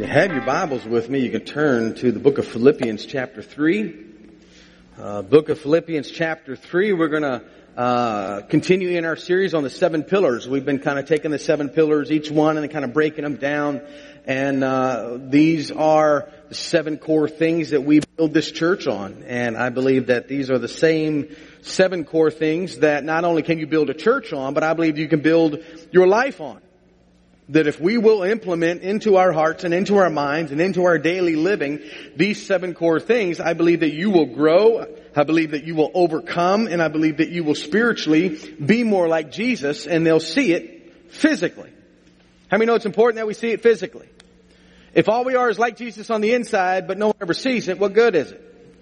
have your Bibles with me, you can turn to the book of Philippians chapter 3. Book of Philippians chapter 3, we're going to continue in our series on the 7 pillars. We've been kind of taking the 7 pillars, each one, and kind of breaking them down. And these are the 7 core things that we build this church on. And I believe that these are the same 7 core things that not only can you build a church on, but I believe you can build your life on. That if we will implement into our hearts and into our minds and into our daily living these 7 core things, I believe that you will grow, I believe that you will overcome, and I believe that you will spiritually be more like Jesus, and they'll see it physically. How many know it's important that we see it physically? If all we are is like Jesus on the inside, but no one ever sees it, what good is it?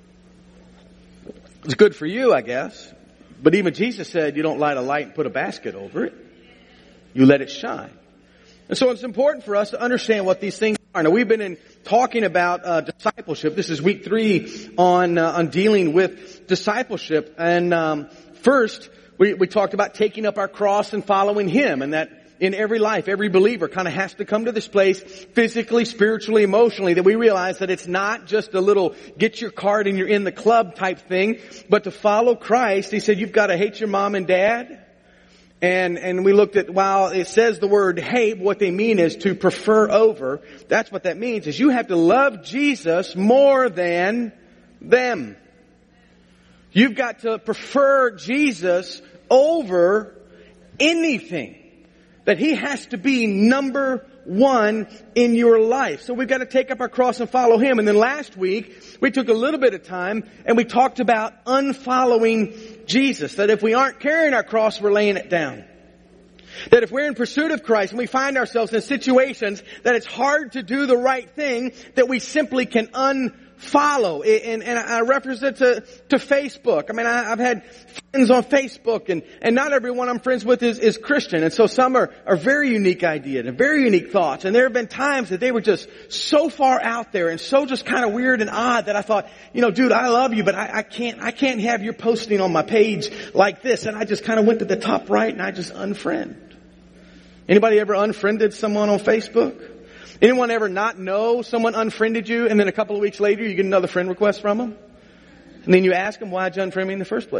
It's good for you, I guess. But even Jesus said you don't light a light and put a basket over it. You let it shine. And so it's important for us to understand what these things are. Now, we've been talking about discipleship. This is week 3 on dealing with discipleship. And first, we talked about taking up our cross and following Him, and that in every life, every believer kind of has to come to this place physically, spiritually, emotionally, that we realize that it's not just a little get your card and you're in the club type thing, but to follow Christ, He said you've got to hate your mom and dad. And we looked at, while it says the word hate, what they mean is to prefer over. That's what that means, is you have to love Jesus more than them. You've got to prefer Jesus over anything. That He has to be number 1 in your life. So we've got to take up our cross and follow Him. And then last week, we took a little bit of time and we talked about unfollowing Jesus. That if we aren't carrying our cross, we're laying it down. That if we're in pursuit of Christ and we find ourselves in situations that it's hard to do the right thing, that we simply can unfollow. And I reference it to Facebook. I mean, I've had friends on Facebook, and not everyone I'm friends with is Christian. And so some are very unique ideas and very unique thoughts. And there have been times that they were just so far out there and so just kind of weird and odd that I thought, dude, I love you, but I can't have you posting on my page like this. And I just kind of went to the top right and I just unfriend. Anybody ever unfriended someone on Facebook? Anyone ever not know someone unfriended you and then a couple of weeks later you get another friend request from them? And then you ask them, why'd you unfriend me in the first place? ...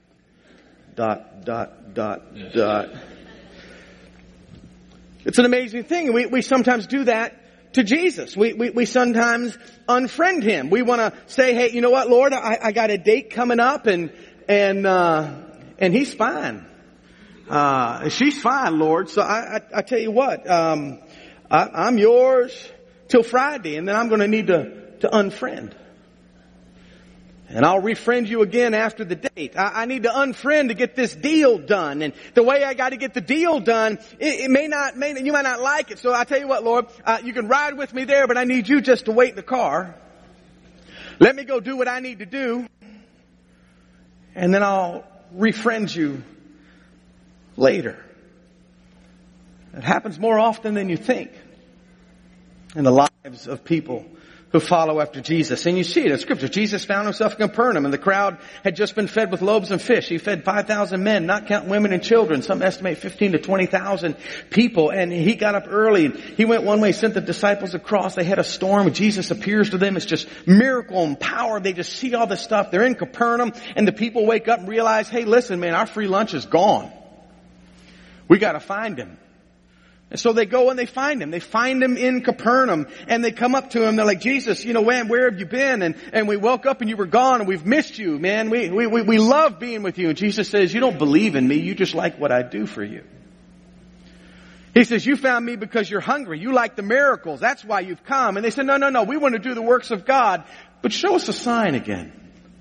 It's an amazing thing. We sometimes do that to Jesus. We sometimes unfriend Him. We want to say, hey, you know what, Lord, I got a date coming up and he's fine. She's fine, Lord. So I tell you what, I'm yours till Friday, and then I'm going to need to unfriend. And I'll refriend you again after the date. I need to unfriend to get this deal done. And the way I got to get the deal done, you might not like it. So I tell you what, Lord, you can ride with me there, but I need you just to wait in the car. Let me go do what I need to do. And then I'll refriend you later. It happens more often than you think in the lives of people who follow after Jesus. And you see it in Scripture. Jesus found Himself in Capernaum, and the crowd had just been fed with loaves and fish. He fed 5,000 men, not counting women and children. Some estimate 15 to 20,000 people. And He got up early, and He went one way, sent the disciples across. They had a storm. Jesus appears to them. It's just miracle and power. They just see all this stuff. They're in Capernaum, and the people wake up and realize, hey, listen, man, our free lunch is gone. We got to find Him. And so they go and they find Him. They find Him in Capernaum, and they come up to Him. They're like, Jesus, man, where have you been? And we woke up and you were gone, and we've missed you, man. We love being with you. And Jesus says, you don't believe in me. You just like what I do for you. He says, you found me because you're hungry. You like the miracles. That's why you've come. And they said, no. We want to do the works of God, but show us a sign again.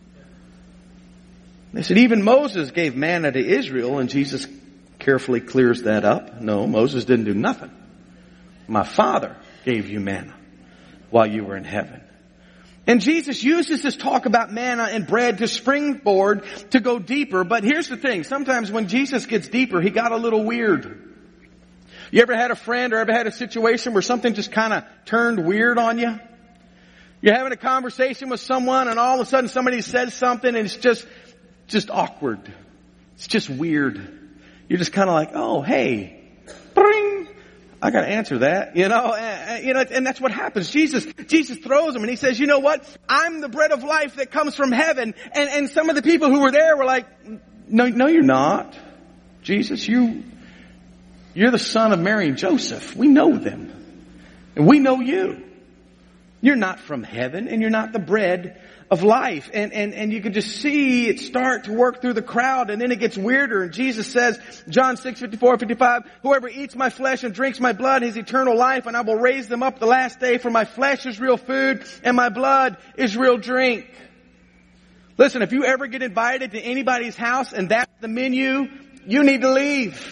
They said, even Moses gave manna to Israel, and Jesus carefully clears that up. No, Moses didn't do nothing. My Father gave you manna while you were in heaven. And Jesus uses this talk about manna and bread to springboard to go deeper. But here's the thing. Sometimes when Jesus gets deeper, He got a little weird. You ever had a friend or ever had a situation where something just kind of turned weird on you? You're having a conversation with someone and all of a sudden somebody says something and it's just awkward. It's just weird. You're just kind of like, oh, hey, bring. I got to answer that, and that's what happens. Jesus throws them and he says, you know what? I'm the bread of life that comes from heaven. And some of the people who were there were like, no, you're not. Jesus, you're the son of Mary and Joseph. We know them. And we know you. You're not from heaven and you're not the bread of life. And you can just see it start to work through the crowd, and then it gets weirder. And Jesus says, John 6:54-55, whoever eats my flesh and drinks my blood has eternal life, and I will raise them up the last day, for my flesh is real food and my blood is real drink. Listen, if you ever get invited to anybody's house and that's the menu, you need to leave.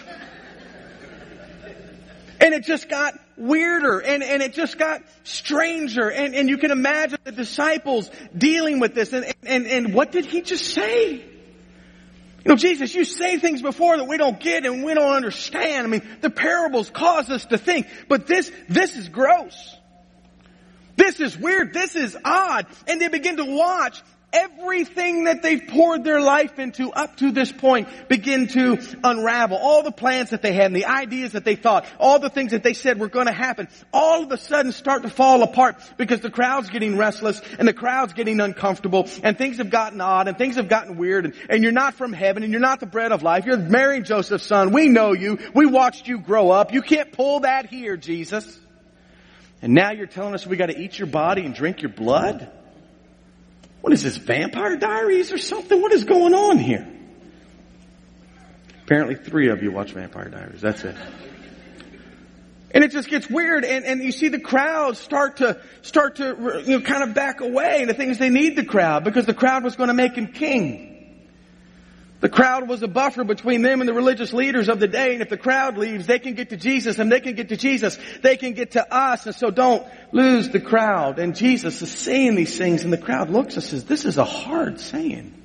And it just got weirder and it just got stranger. And you can imagine the disciples dealing with this. And what did he just say? You know, Jesus, you say things before that we don't get and we don't understand. I mean, the parables cause us to think, but this is gross. This is weird. This is odd. And they begin to watch everything that they've poured their life into up to this point begin to unravel. All the plans that they had and the ideas that they thought, all the things that they said were going to happen, all of a sudden start to fall apart because the crowd's getting restless and the crowd's getting uncomfortable and things have gotten odd and things have gotten weird and you're not from heaven and you're not the bread of life. You're Mary and Joseph's son. We know you. We watched you grow up. You can't pull that here, Jesus. And now you're telling us we got to eat your body and drink your blood? What is this, Vampire Diaries or something? What is going on here? Apparently 3 of you watch Vampire Diaries. That's it. And it just gets weird. And you see the crowd start to kind of back away. And the thing is, they need the crowd because the crowd was going to make him king. The crowd was a buffer between them and the religious leaders of the day. And if the crowd leaves, they can get to Jesus. And they can get to Jesus, they can get to us. And so don't lose the crowd. And Jesus is saying these things. And the crowd looks and says, this is a hard saying.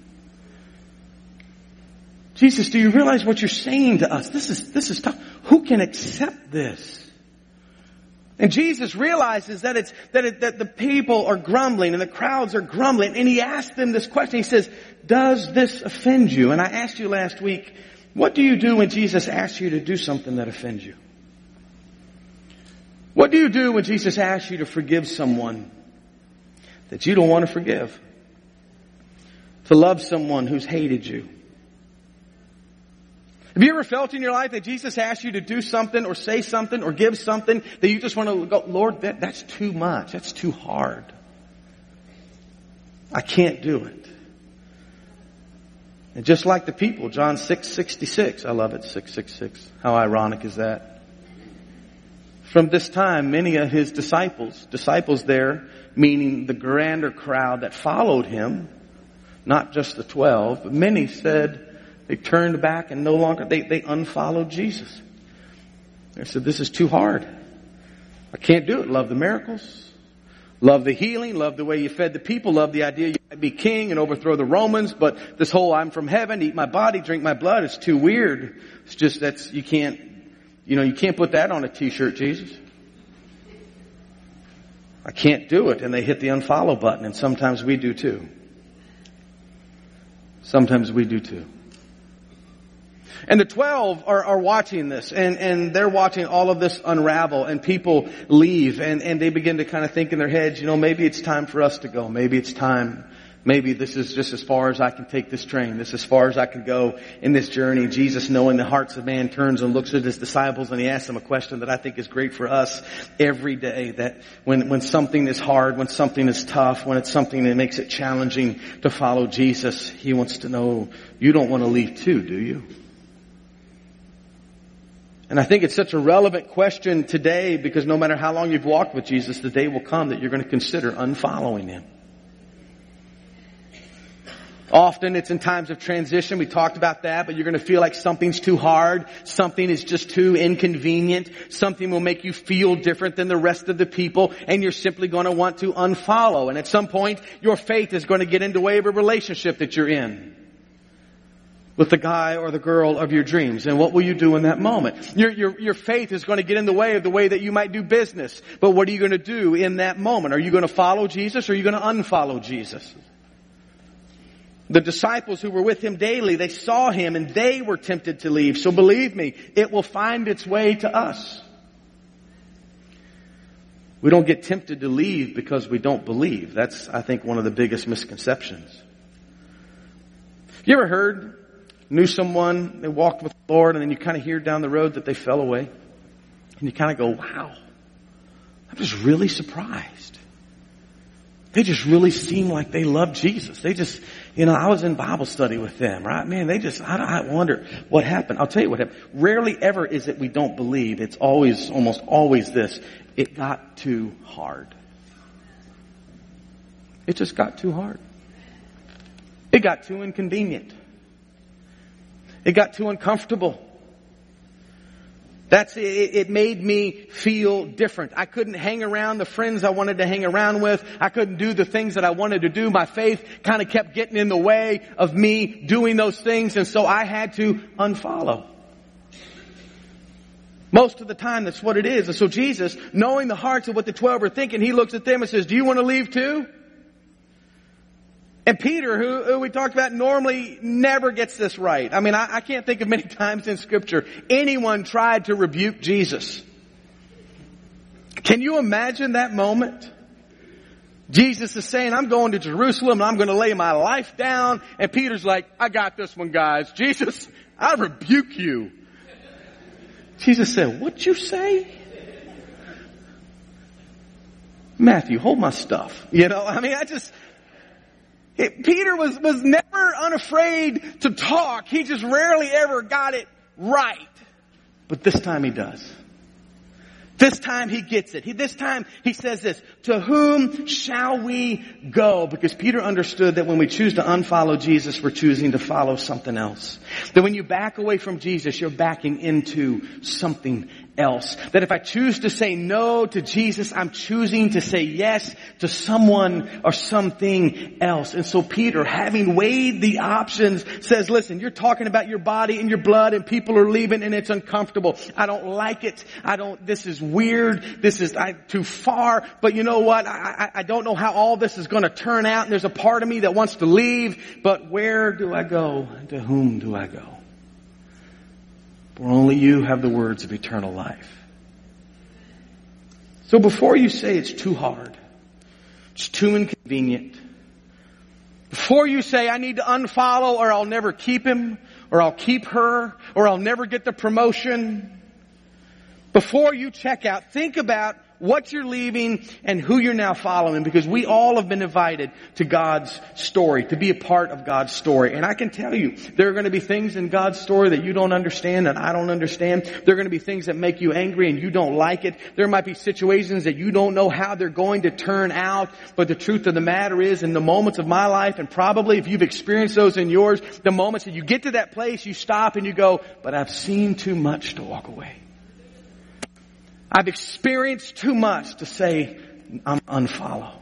Jesus, do you realize what you're saying to us? This is tough. Who can accept this? And Jesus realizes that that the people are grumbling and the crowds are grumbling. And he asks them this question. He says, does this offend you? And I asked you last week, what do you do when Jesus asks you to do something that offends you? What do you do when Jesus asks you to forgive someone that you don't want to forgive? To love someone who's hated you? Have you ever felt in your life that Jesus asked you to do something or say something or give something that you just want to go, Lord, that's too much. That's too hard. I can't do it. And just like the people, John 6:66, I love it, 666. How ironic is that? From this time, many of his disciples there, meaning the grander crowd that followed him, not just the 12, but many said, they turned back and no longer, they unfollowed Jesus. They said, this is too hard. I can't do it. Love the miracles. Love the healing. Love the way you fed the people. Love the idea you might be king and overthrow the Romans. But this whole I'm from heaven, eat my body, drink my blood, it's too weird. It's just, you can't put that on a t-shirt, Jesus. I can't do it. And they hit the unfollow button. And sometimes we do too. Sometimes we do too. And the 12 are watching this and they're watching all of this unravel and people leave and they begin to kind of think in their heads, maybe it's time for us to go. Maybe it's time. Maybe this is just as far as I can take this train. This is as far as I can go in this journey. Jesus, knowing the hearts of man, turns and looks at his disciples and he asks them a question that I think is great for us every day. That when something is hard, when something is tough, when it's something that makes it challenging to follow Jesus, he wants to know, you don't want to leave too, do you? And I think it's such a relevant question today because no matter how long you've walked with Jesus, the day will come that you're going to consider unfollowing him. Often it's in times of transition. We talked about that, but you're going to feel like something's too hard. Something is just too inconvenient. Something will make you feel different than the rest of the people, and you're simply going to want to unfollow. And at some point, your faith is going to get in the way of a relationship that you're in with the guy or the girl of your dreams. And what will you do in that moment? Your faith is going to get in the way of the way that you might do business. But what are you going to do in that moment? Are you going to follow Jesus or are you going to unfollow Jesus? The disciples who were with him daily, they saw him and they were tempted to leave. So believe me, it will find its way to us. We don't get tempted to leave because we don't believe. That's, I think, one of the biggest misconceptions. You ever knew someone, they walked with the Lord, and then you kind of hear down the road that they fell away? And you kind of go, wow, I'm just really surprised. They just really seem like they love Jesus. They just, I was in Bible study with them, right? Man, I wonder what happened. I'll tell you what happened. Rarely ever is it we don't believe. It's almost always this. It got too hard. It just got too hard. It got too inconvenient. It got too uncomfortable. It made me feel different. I couldn't hang around the friends I wanted to hang around with. I couldn't do the things that I wanted to do. My faith kind of kept getting in the way of me doing those things, and so I had to unfollow. Most of the time, that's what it is. And so Jesus, knowing the hearts of what the 12 are thinking, He looks at them and says, do you want to leave too? And Peter, who we talked about, normally never gets this right. I mean, I can't think of many times in Scripture anyone tried to rebuke Jesus. Can you imagine that moment? Jesus is saying, I'm going to Jerusalem and I'm going to lay my life down. And Peter's like, I got this one, guys. Jesus, I rebuke you. Jesus said, what'd you say? Matthew, hold my stuff. Peter was never unafraid to talk. He just rarely ever got it right. But this time he does. This time he gets it. This time he says this, to whom shall we go? Because Peter understood that when we choose to unfollow Jesus, we're choosing to follow something else. That when you back away from Jesus, you're backing into something else. That if I choose to say no to Jesus, I'm choosing to say yes to someone or something else. And so Peter, having weighed the options, says, listen, you're talking about your body and your blood and people are leaving and it's uncomfortable. I don't like it. This is weird. This is too far. But you know what? I don't know how all this is going to turn out. And there's a part of me that wants to leave. But where do I go? To whom do I go? For only you have the words of eternal life. So before you say it's too hard, it's too inconvenient, before you say I need to unfollow or I'll never keep him, or I'll keep her, or I'll never get the promotion, before you check out, think about what you're leaving and who you're now following, because we all have been invited to God's story, to be a part of God's story. And I can tell you, there are going to be things in God's story that you don't understand and I don't understand. There are going to be things that make you angry and you don't like it. There might be situations that you don't know how they're going to turn out. But the truth of the matter is, in the moments of my life, and probably if you've experienced those in yours, the moments that you get to that place, you stop and you go, but I've seen too much to walk away. I've experienced too much to say I'm unfollow.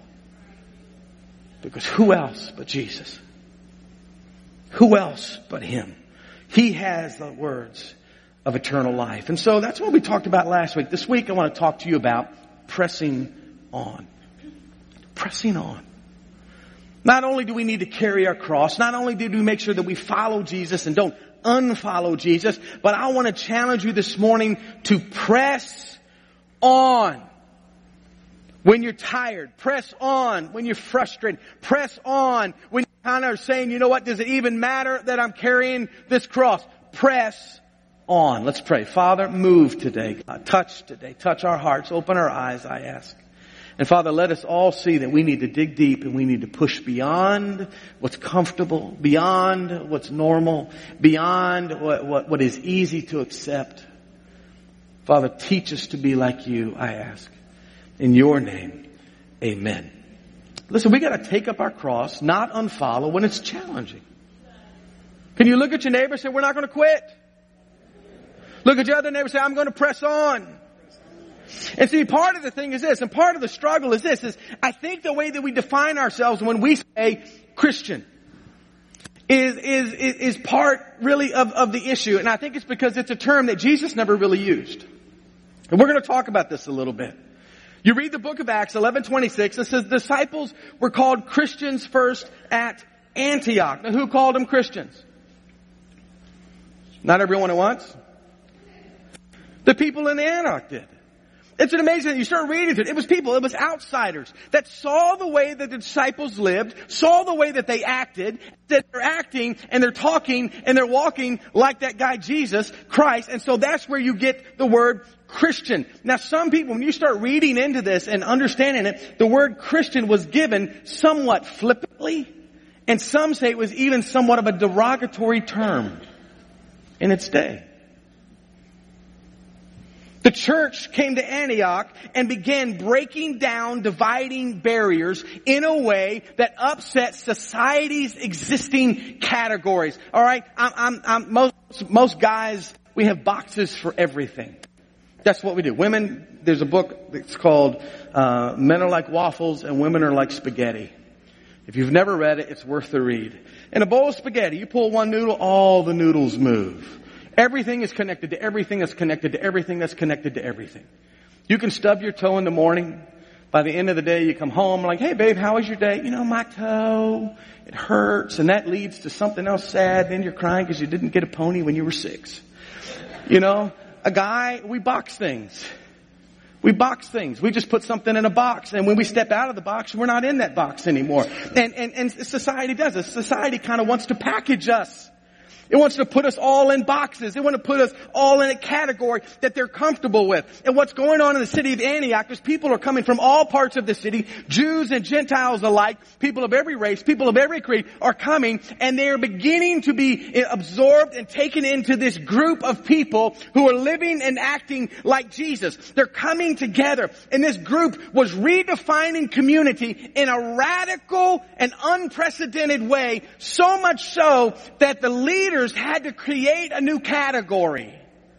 Because who else but Jesus? Who else but Him? He has the words of eternal life. And so that's what we talked about last week. This week I want to talk to you about pressing on. Pressing on. Not only do we need to carry our cross, not only do we make sure that we follow Jesus and don't unfollow Jesus, but I want to challenge you this morning to press on when you're tired. Press on when you're frustrated. Press on when you kind of are saying, you know what, does it even matter that I'm carrying this cross? Press on. Let's pray. Father, move today. God, touch today. Touch our hearts. Open our eyes, I ask. And Father, let us all see that we need to dig deep and we need to push beyond what's comfortable, beyond what's normal, beyond what is easy to accept. Father, teach us to be like you, I ask. In your name, amen. Listen, we got to take up our cross, not unfollow when it's challenging. Can you look at your neighbor and say, we're not going to quit? Look at your other neighbor and say, I'm going to press on. And see, part of the thing is this, and part of the struggle is this, is I think the way that we define ourselves when we say Christian is part really of the issue. And I think it's because it's a term that Jesus never really used. And we're going to talk about this a little bit. You read the book of Acts 11:26. It says disciples were called Christians first at Antioch. Now, who called them Christians? Not everyone at once. The people in Antioch did. It's an amazing, you start reading through it. It was people, it was outsiders that saw the way that the disciples lived, saw the way that they acted, that they're acting and they're talking and they're walking like that guy Jesus Christ. And so that's where you get the word Christian. Now some people, when you start reading into this and understanding it, the word Christian was given somewhat flippantly, and some say it was even somewhat of a derogatory term in its day. The church came to Antioch and began breaking down dividing barriers in a way that upset society's existing categories. All right, most guys, we have boxes for everything. That's what we do. Women, there's a book that's called Men Are Like Waffles and Women Are Like Spaghetti. If you've never read it, it's worth the read. In a bowl of spaghetti, you pull one noodle, all the noodles move. Everything is connected to everything that's connected to everything that's connected to everything. You can stub your toe in the morning. By the end of the day, you come home like, hey babe, how was your day? You know, my toe, it hurts. And that leads to something else sad. Then you're crying because you didn't get a pony when you were 6. You know, a guy, we box things. We box things. We just put something in a box. And when we step out of the box, we're not in that box anymore. And society does this. Society kind of wants to package us. It wants to put us all in boxes. It wants to put us all in a category that they're comfortable with. And what's going on in the city of Antioch is people are coming from all parts of the city, Jews and Gentiles alike, people of every race, people of every creed are coming, and they are beginning to be absorbed and taken into this group of people who are living and acting like Jesus. They're coming together, and this group was redefining community in a radical and unprecedented way, so much so that the leaders had to create a new category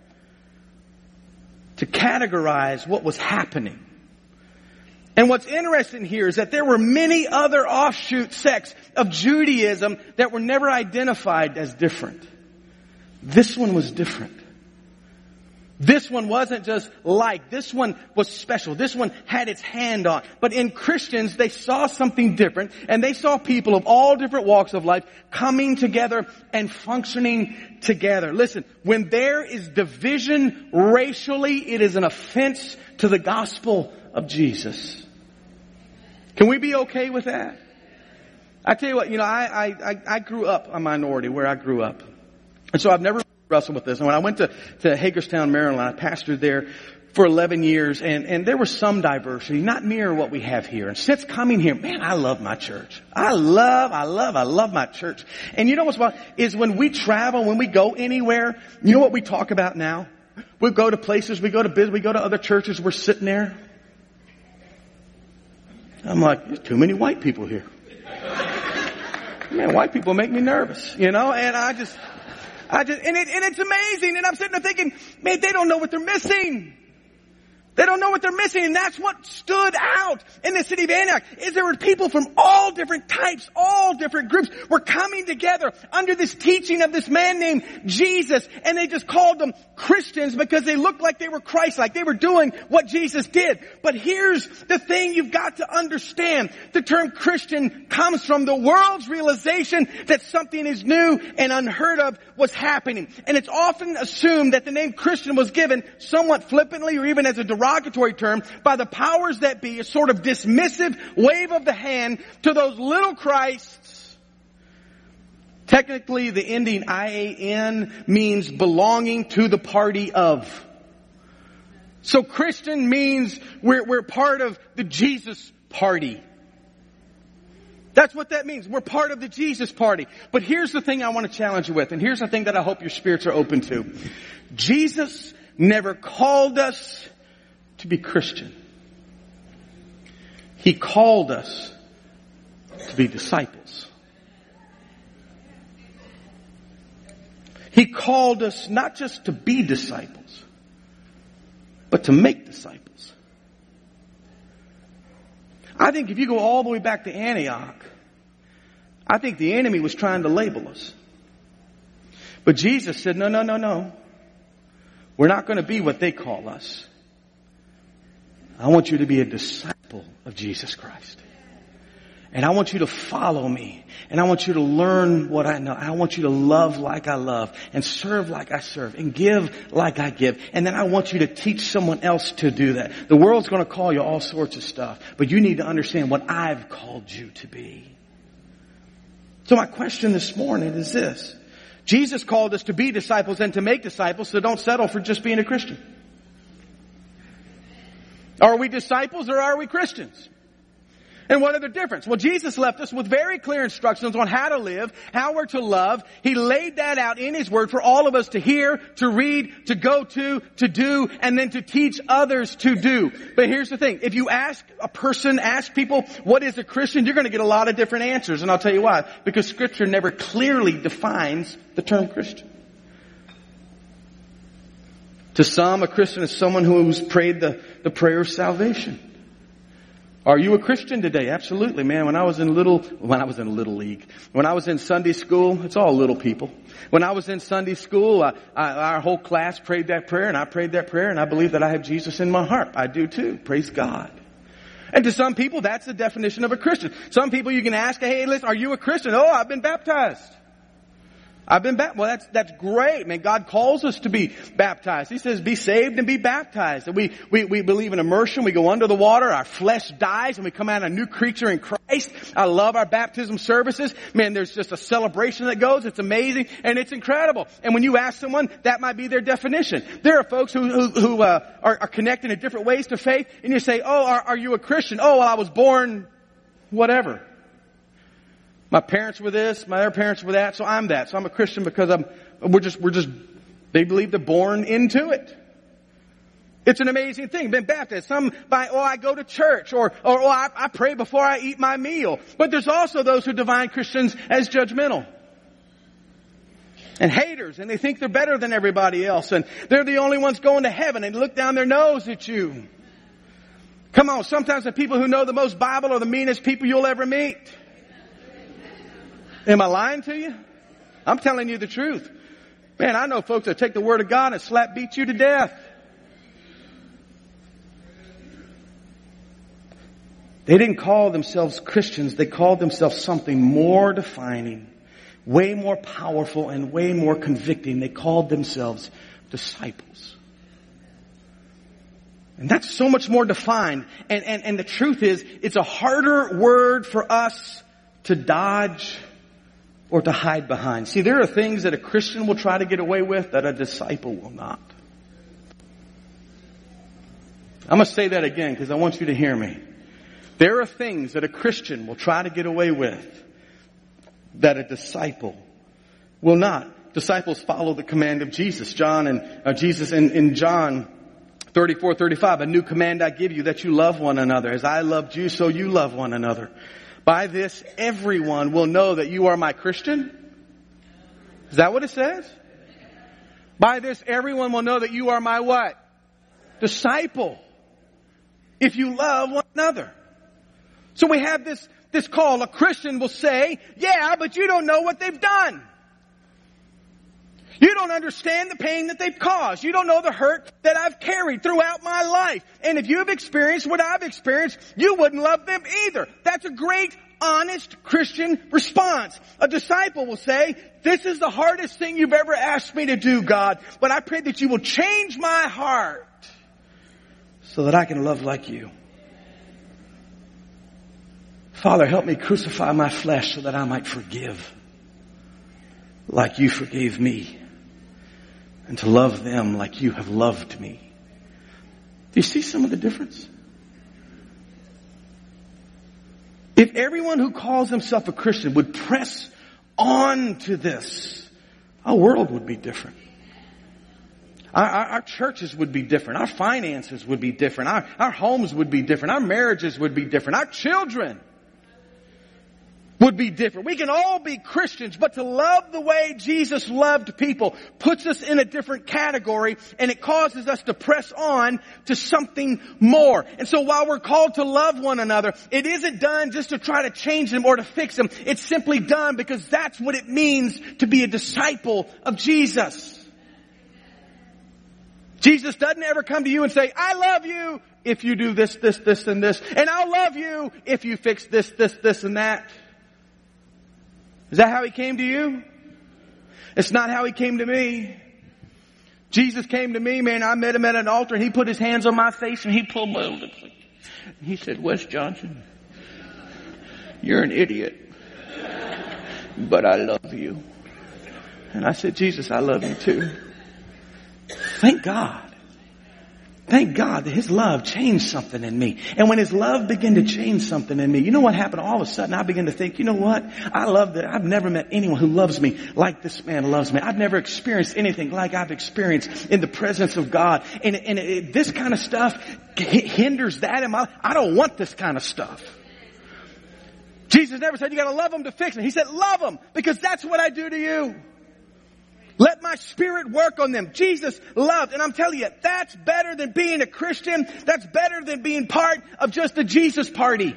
to categorize what was happening. And what's interesting here is that there were many other offshoot sects of Judaism that were never identified as different. This one was different. This one wasn't just like. This one was special. This one had its hand on. But in Christians, they saw something different, and they saw people of all different walks of life coming together and functioning together. Listen, when there is division racially, it is an offense to the gospel of Jesus. Can we be okay with that? I tell you what, I grew up a minority where I grew up. And so I've never wrestled with this. And when I went to Hagerstown, Maryland, I pastored there for 11 years, and there was some diversity, not near what we have here. And since coming here, man, I love my church. I love my church. And you know what's about is when we travel, when we go anywhere, you know what we talk about now? We go to places, we go to business, we go to other churches, we're sitting there. I'm like, there's too many white people here. Man, white people make me nervous, and and it's amazing. And I'm sitting there thinking, man, they don't know what they're missing. They don't know what they're missing. And that's what stood out in the city of Antioch, is there were people from all different types, all different groups were coming together under this teaching of this man named Jesus. And they just called them Christians because they looked like they were Christ-like. They were doing what Jesus did. But here's the thing you've got to understand. The term Christian comes from the world's realization that something is new and unheard of was happening. And it's often assumed that the name Christian was given somewhat flippantly or even as a derogatory term by the powers that be, a sort of dismissive wave of the hand to those little Christs. Technically, the ending IAN means belonging to the party of. So Christian means we're part of the Jesus party. That's what that means. We're part of the Jesus party. But here's the thing I want to challenge you with, and here's the thing that I hope your spirits are open to. Jesus never called us to be Christian. He called us to be disciples. He called us not just to be disciples, but to make disciples. I think if you go all the way back to Antioch, I think the enemy was trying to label us. But Jesus said, no. We're not going to be what they call us. I want you to be a disciple of Jesus Christ. And I want you to follow me. And I want you to learn what I know. I want you to love like I love and serve like I serve and give like I give. And then I want you to teach someone else to do that. The world's going to call you all sorts of stuff, but you need to understand what I've called you to be. So my question this morning is this. Jesus called us to be disciples and to make disciples, so don't settle for just being a Christian. Are we disciples or are we Christians? And what are the difference? Well, Jesus left us with very clear instructions on how to live, how we're to love. He laid that out in His Word for all of us to hear, to read, to go to do, and then to teach others to do. But here's the thing. If you ask people, what is a Christian? You're going to get a lot of different answers. And I'll tell you why. Because Scripture never clearly defines the term Christian. To some, a Christian is someone who's prayed the prayer of salvation. Are you a Christian today? Absolutely, man. When I was in Little League, when I was in Sunday school, it's all little people. When I was in Sunday school, our whole class prayed that prayer, and I prayed that prayer, and I believe that I have Jesus in my heart. I do too. Praise God. And to some people, that's the definition of a Christian. Some people you can ask, hey, listen, are you a Christian? Oh, I've been baptized. Well, that's great, man. God calls us to be baptized. He says, be saved and be baptized. And we believe in immersion. We go under the water. Our flesh dies and we come out a new creature in Christ. I love our baptism services. Man, there's just a celebration that goes. It's amazing and it's incredible. And when you ask someone, that might be their definition. There are folks who are connected in different ways to faith. And you say, oh, are you a Christian? Oh, well, I was born whatever. My parents were this, my other parents were that, so I'm that. So I'm a Christian because they believe they're born into it. It's an amazing thing. Been baptized. I go to church or I pray before I eat my meal. But there's also those who define Christians as judgmental. And haters, and they think they're better than everybody else, and they're the only ones going to heaven and look down their nose at you. Come on, sometimes the people who know the most Bible are the meanest people you'll ever meet. Am I lying to you? I'm telling you the truth. Man, I know folks that take the Word of God and beat you to death. They didn't call themselves Christians. They called themselves something more defining, way more powerful, and way more convicting. They called themselves disciples. And that's so much more defined. And the truth is, it's a harder word for us to dodge or to hide behind. See, there are things that a Christian will try to get away with that a disciple will not. I'm going to say that again because I want you to hear me. There are things that a Christian will try to get away with that a disciple will not. Disciples follow the command of Jesus. Jesus in John 34:35, a new command I give you, that you love one another. As I loved you, so you love one another. By this, everyone will know that you are my Christian. Is that what it says? By this, everyone will know that you are my what? Disciple. If you love one another. So we have this call. A Christian will say, yeah, but you don't know what they've done. You don't understand the pain that they've caused. You don't know the hurt that I've carried throughout my life. And if you have experienced what I've experienced, you wouldn't love them either. That's a great, honest Christian response. A disciple will say, this is the hardest thing you've ever asked me to do, God. But I pray that you will change my heart so that I can love like you. Father, help me crucify my flesh so that I might forgive like you forgave me. And to love them like you have loved me. Do you see some of the difference? If everyone who calls himself a Christian would press on to this, our world would be different. Our churches would be different. Our finances would be different. Our homes would be different. Our marriages would be different. Our children would be different. We can all be Christians, but to love the way Jesus loved people puts us in a different category, and it causes us to press on to something more. And so while we're called to love one another, it isn't done just to try to change them or to fix them. It's simply done because that's what it means to be a disciple of Jesus. Jesus doesn't ever come to you and say, I love you if you do this, this, this, and this. And I'll love you if you fix this, this, this, and that. Is that how He came to you? It's not how He came to me. Jesus came to me, man. I met Him at an altar and He put His hands on my face and He pulled my lips. He said, Wes Johnson, you're an idiot, but I love you. And I said, Jesus, I love you too. Thank God. Thank God that His love changed something in me. And when His love began to change something in me, you know what happened? All of a sudden I began to think, you know what? I love that. I've never met anyone who loves me like this man loves me. I've never experienced anything like I've experienced in the presence of God. And this kind of stuff hinders that in my life. I don't want this kind of stuff. Jesus never said you got to love them to fix them. He said love them because that's what I do to you. Let my Spirit work on them. Jesus loved. And I'm telling you, that's better than being a Christian. That's better than being part of just the Jesus party.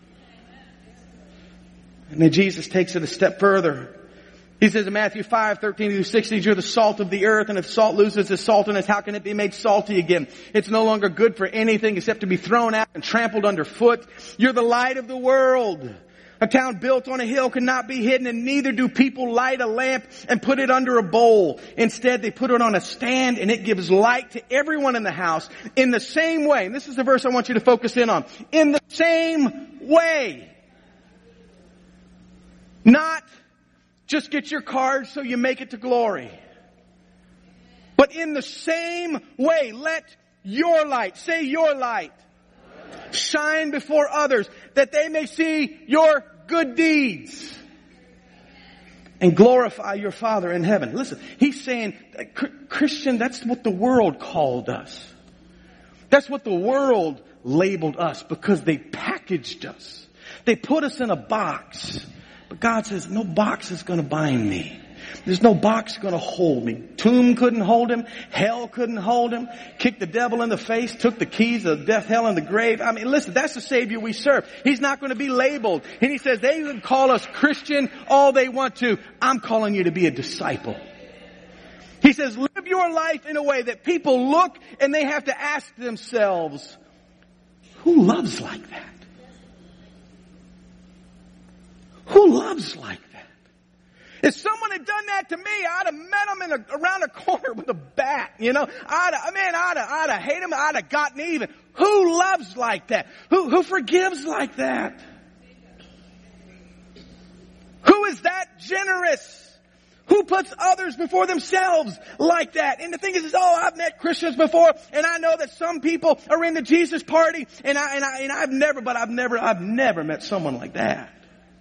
And then Jesus takes it a step further. He says in Matthew 5:13-16, you're the salt of the earth, and if salt loses its saltiness, how can it be made salty again? It's no longer good for anything except to be thrown out and trampled underfoot. You're the light of the world. A town built on a hill cannot be hidden, and neither do people light a lamp and put it under a bowl. Instead, they put it on a stand, and it gives light to everyone in the house. In the same way, and this is the verse I want you to focus in on. In the same way. Not just get your card so you make it to glory. But in the same way, let your light, say your light, shine before others, that they may see your good deeds and glorify your Father in heaven. Listen, He's saying, Christian, that's what the world called us. That's what the world labeled us because they packaged us. They put us in a box. But God says, no box is going to bind me. There's no box going to hold me. Tomb couldn't hold Him. Hell couldn't hold Him. Kicked the devil in the face. Took the keys of death, hell, and the grave. I mean, listen, that's the Savior we serve. He's not going to be labeled. And He says they can call us Christian all they want to. I'm calling you to be a disciple. He says live your life in a way that people look and they have to ask themselves, who loves like that? Who loves like that? If someone had done that to me, I'd have met him around a corner with a bat, you know. I'd have hated him. I'd have gotten even. Who loves like that? Who forgives like that? Who is that generous? Who puts others before themselves like that? And the thing is, I've met Christians before, and I know that some people are in the Jesus party, and I've never met someone like that.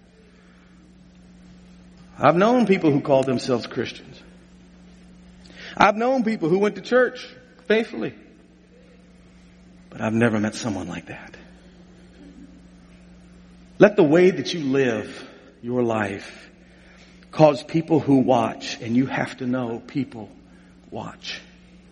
I've known people who called themselves Christians. I've known people who went to church faithfully. But I've never met someone like that. Let the way that you live your life cause people who watch, and you have to know people watch.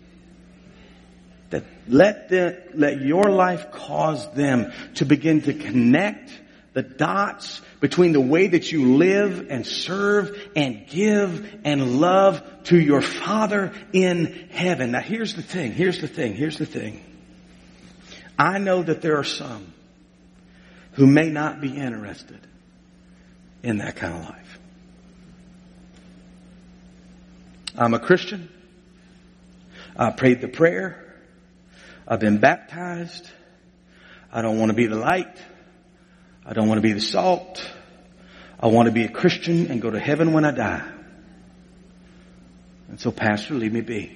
That let your life cause them to begin to connect the dots between the way that you live and serve and give and love to your Father in heaven. Now here's the thing. I know that there are some who may not be interested in that kind of life. I'm a Christian. I prayed the prayer. I've been baptized. I don't want to be the light. I don't want to be the salt. I want to be a Christian and go to heaven when I die. And so, Pastor, leave me be.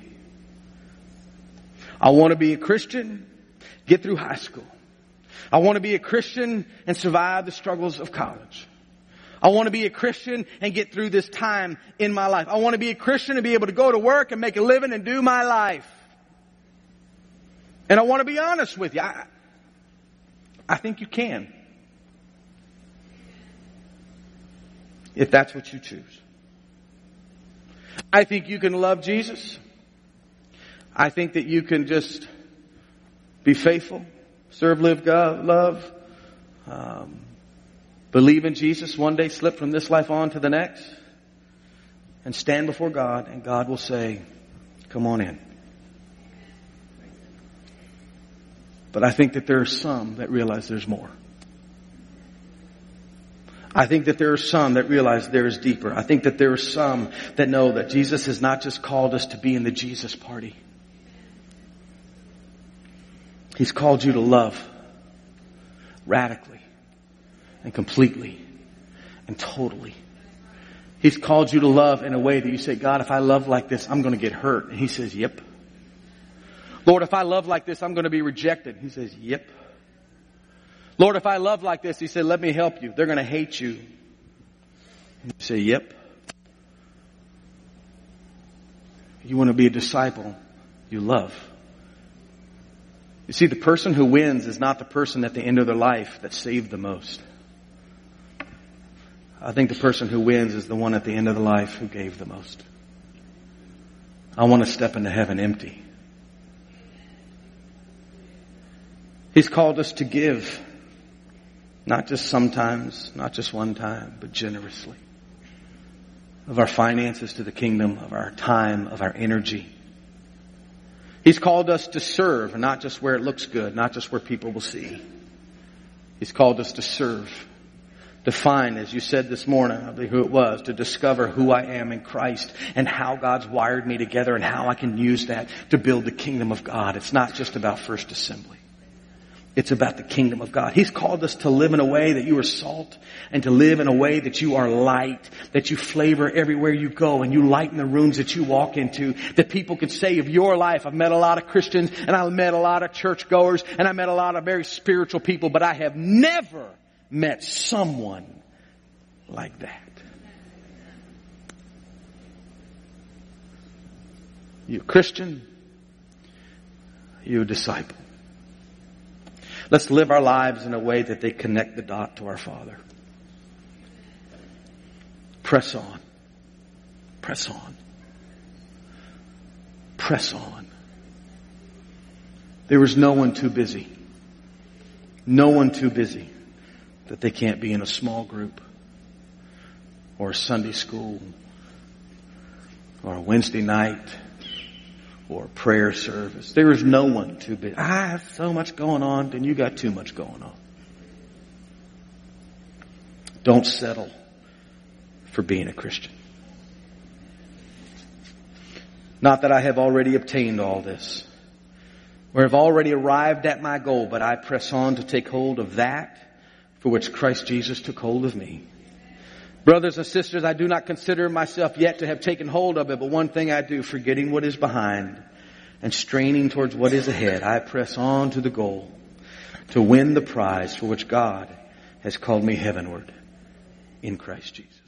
I want to be a Christian, get through high school. I want to be a Christian and survive the struggles of college. I want to be a Christian and get through this time in my life. I want to be a Christian and be able to go to work and make a living and do my life. And I want to be honest with you. I think you can. If that's what you choose. I think you can love Jesus. I think that you can just be faithful, serve, live, God, love, believe in Jesus, one day slip from this life on to the next, and stand before God, and God will say, come on in. But I think that there are some that realize there's more. I think that there are some that realize there is deeper. I think that there are some that know that Jesus has not just called us to be in the Jesus party. He's called you to love radically and completely and totally. He's called you to love in a way that you say, God, if I love like this, I'm going to get hurt. And He says, yep. Lord, if I love like this, I'm going to be rejected. He says, yep. Lord, if I love like this, He said, let me help you. They're going to hate you. And you say, yep. You want to be a disciple, you love. You see, the person who wins is not the person at the end of their life that saved the most. I think the person who wins is the one at the end of the life who gave the most. I want to step into heaven empty. He's called us to give. Not just sometimes, not just one time, but generously. Of our finances to the kingdom, of our time, of our energy. He's called us to serve, not just where it looks good, not just where people will see. He's called us to serve. To find, as you said this morning, I believe who it was, to discover who I am in Christ and how God's wired me together and how I can use that to build the kingdom of God. It's not just about First Assembly. It's about the kingdom of God. He's called us to live in a way that you are salt and to live in a way that you are light, that you flavor everywhere you go and you lighten the rooms that you walk into, that people can say of your life, I've met a lot of Christians and I've met a lot of churchgoers and I met a lot of very spiritual people, but I have never met someone like that. You a Christian, you a disciple. Let's live our lives in a way that they connect the dot to our Father. Press on. Press on. Press on. There is no one too busy. No one too busy that they can't be in a small group or a Sunday school or a Wednesday night or prayer service. There is no one too big. I have so much going on, then you got too much going on. Don't settle for being a Christian. Not that I have already obtained all this, or have already arrived at my goal, but I press on to take hold of that for which Christ Jesus took hold of me. Brothers and sisters, I do not consider myself yet to have taken hold of it, but one thing I do, forgetting what is behind and straining towards what is ahead, I press on to the goal to win the prize for which God has called me heavenward in Christ Jesus.